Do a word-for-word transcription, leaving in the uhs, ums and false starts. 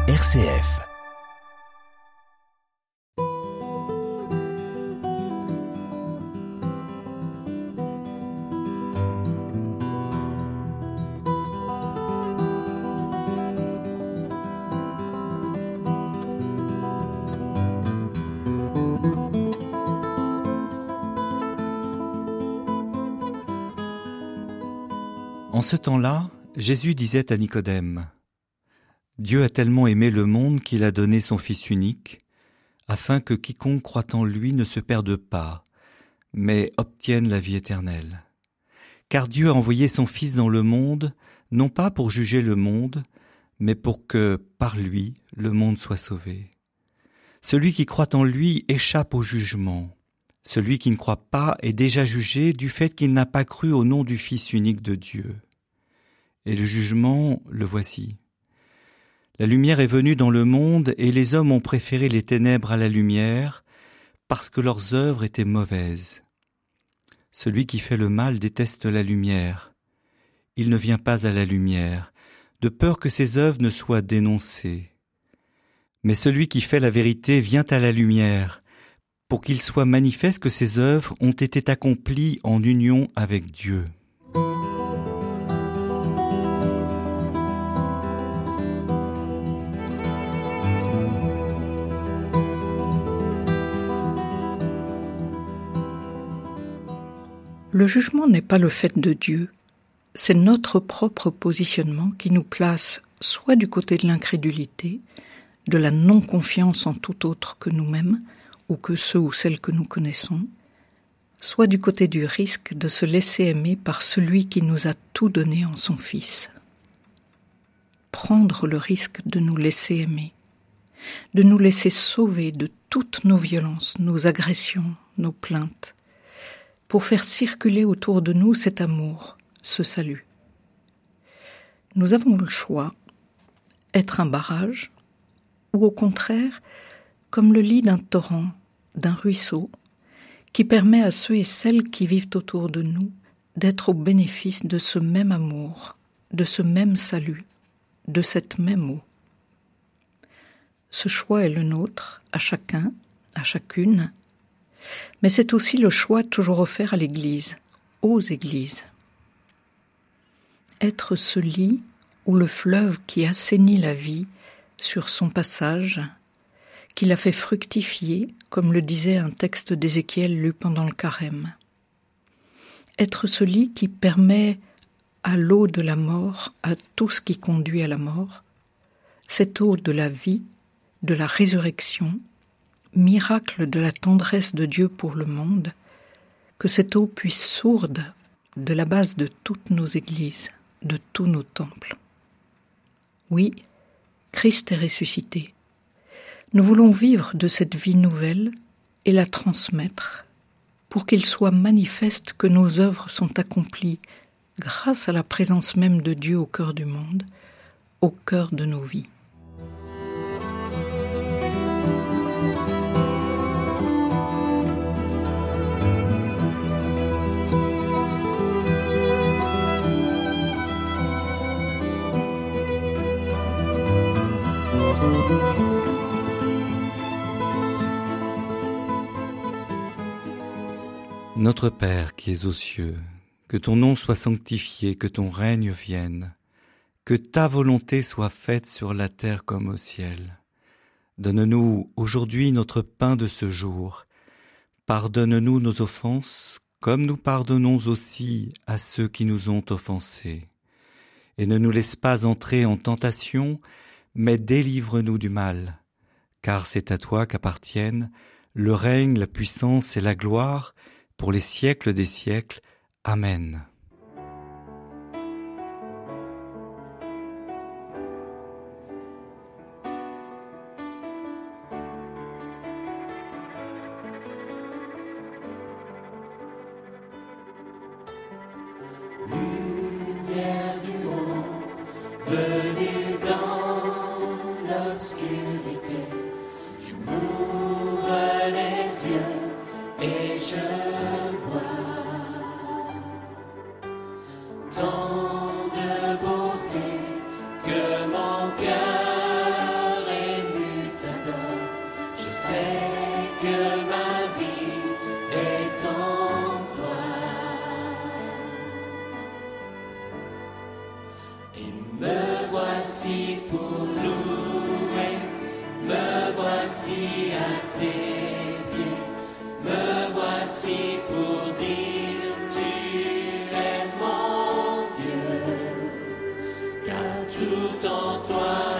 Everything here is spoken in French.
R C F. En ce temps-là, Jésus disait à Nicodème : « Dieu a tellement aimé le monde qu'il a donné son Fils unique, afin que quiconque croit en lui ne se perde pas, mais obtienne la vie éternelle. Car Dieu a envoyé son Fils dans le monde, non pas pour juger le monde, mais pour que, par lui, le monde soit sauvé. Celui qui croit en lui échappe au jugement. Celui qui ne croit pas est déjà jugé du fait qu'il n'a pas cru au nom du Fils unique de Dieu. Et le jugement, le voici. La lumière est venue dans le monde et les hommes ont préféré les ténèbres à la lumière parce que leurs œuvres étaient mauvaises. Celui qui fait le mal déteste la lumière. Il ne vient pas à la lumière, de peur que ses œuvres ne soient dénoncées. Mais celui qui fait la vérité vient à la lumière, pour qu'il soit manifeste que ses œuvres ont été accomplies en union avec Dieu. Le jugement n'est pas le fait de Dieu, c'est notre propre positionnement qui nous place soit du côté de l'incrédulité, de la non-confiance en tout autre que nous-mêmes, ou que ceux ou celles que nous connaissons, soit du côté du risque de se laisser aimer par celui qui nous a tout donné en son Fils. Prendre le risque de nous laisser aimer, de nous laisser sauver de toutes nos violences, nos agressions, nos plaintes, pour faire circuler autour de nous cet amour, ce salut. Nous avons le choix, être un barrage, ou au contraire, comme le lit d'un torrent, d'un ruisseau, qui permet à ceux et celles qui vivent autour de nous d'être au bénéfice de ce même amour, de ce même salut, de cette même eau. Ce choix est le nôtre, à chacun, à chacune, mais c'est aussi le choix toujours offert à l'Église, aux Églises. Être ce lit ou le fleuve qui assainit la vie sur son passage, qui l'a fait fructifier, comme le disait un texte d'Ézéchiel lu pendant le carême. Être ce lit qui permet à l'eau de la mort, à tout ce qui conduit à la mort, cette eau de la vie, de la résurrection, miracle de la tendresse de Dieu pour le monde, que cette eau puisse sourde de la base de toutes nos églises, de tous nos temples. Oui, Christ est ressuscité. Nous voulons vivre de cette vie nouvelle et la transmettre pour qu'il soit manifeste que nos œuvres sont accomplies grâce à la présence même de Dieu au cœur du monde, au cœur de nos vies. Notre Père qui es aux cieux, que ton nom soit sanctifié, que ton règne vienne, que ta volonté soit faite sur la terre comme au ciel. Donne-nous aujourd'hui notre pain de ce jour. Pardonne-nous nos offenses, comme nous pardonnons aussi à ceux qui nous ont offensés. Et ne nous laisse pas entrer en tentation, mais délivre-nous du mal. Car c'est à toi qu'appartiennent le règne, la puissance et la gloire, pour les siècles des siècles. Amen. Lumière du monde, venue dans l'obscurité, tu m'ouvres les yeux et je tant de beauté que mon cœur tout en toi.